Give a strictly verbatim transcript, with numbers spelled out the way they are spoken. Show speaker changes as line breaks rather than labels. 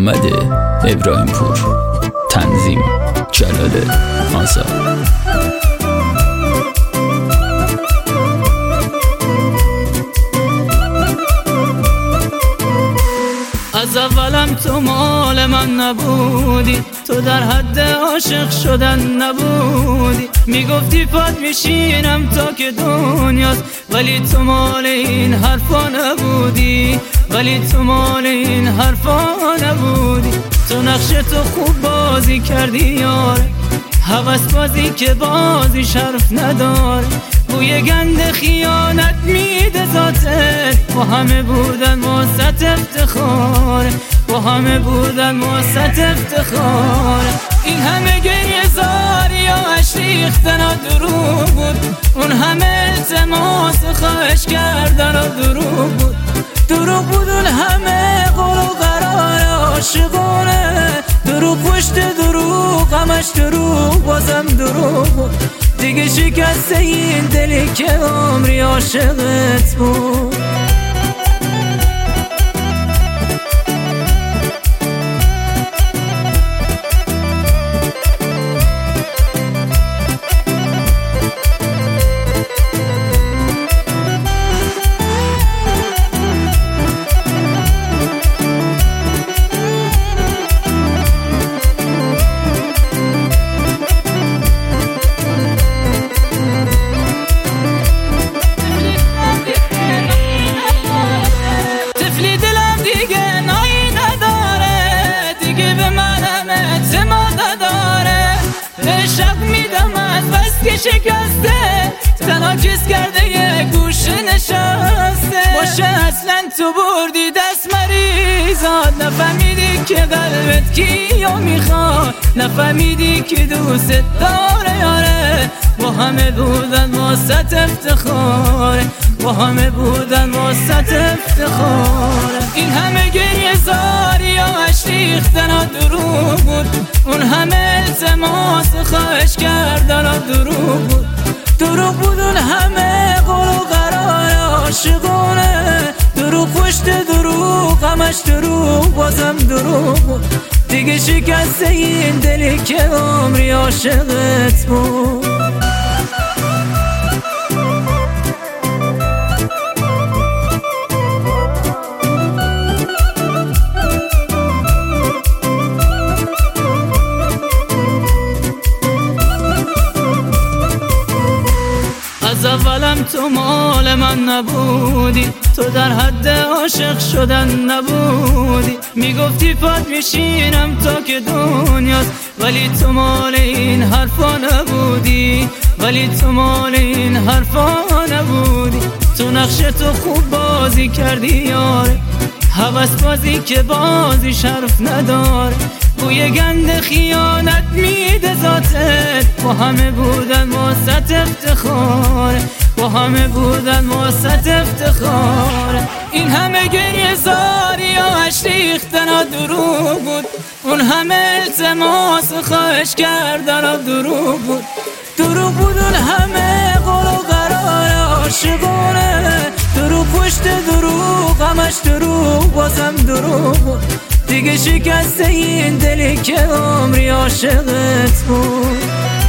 محمد ابراهیم پور، تنظیم جلال آزاد.
از اولم تو مال من نبودی، تو در حد عاشق شدن نبودی. میگفتی فات میشینم تا که دنیاست، ولی تو مال این حرفا نبودی، ولی تو مال این حرفا نبودی. تو نقش تو خوب بازی کردی یاره، هوس بازی که بازی شرف نداره. بوی گند خیانت میده ذاتت، با همه بودن واسط افتخاره، با همه بودن واسط افتخاره. این همه گریه زاری و عشق ریختن و دروغ بود، اون همه التماس و خواهش کردن و دروغ بود، دروغ بود. اون همه قول و قرار عاشقونه، دروغ پشت دروغ، همش دروغ بازم دروغ بود. دیگه شکسته این دلی که عمری عاشقت بود. شکسته تنها کس کرده یه گوشه نشسته باشه. اصلا تو بردی دست مریضات، نفهمیدی که قلبت کیو میخواد، نفهمیدی که دوست داره یاره. با همه بودن واسط افتخاره، با همه بودن واسط افتخاره. این همه گریه زاری و عشق ریختن و دروغ بود، اون همه التماس و خواهش کردن و دروغ بود، دروغ بود. اون همه قول و قرار عاشقونه، دروغ پشت دروغ، همش دروغ بازم دروغ بود. دیگه شکسته این دلی که عمری عاشقت بود. از اولم تو مال من نبودی، تو در حد عاشق شدن نبودی. میگفتی فات میشینم تا که دنیاست، ولی تو مال این حرفا نبودی، ولی تو مال این حرفا نبودی. تو نقش تو خوب بازی کردی یاره، هوس بازی که بازی شرف نداره. بوی گند خیانت میده ذاتت، با همه بودن واسط افتخاره، با همه بودن واسط افتخاره. این همه گریه زاری و عشق ریختن و دروغ بود، اون همه التماس و خواهش کردن و دروغ بود، دروغ بود. اون همه قول و قرار عاشقونه، دروغ پشت دروغ، همش دروغ بازم دروغ بود. دیگه شکسته این دلی که عمری عاشقت بود.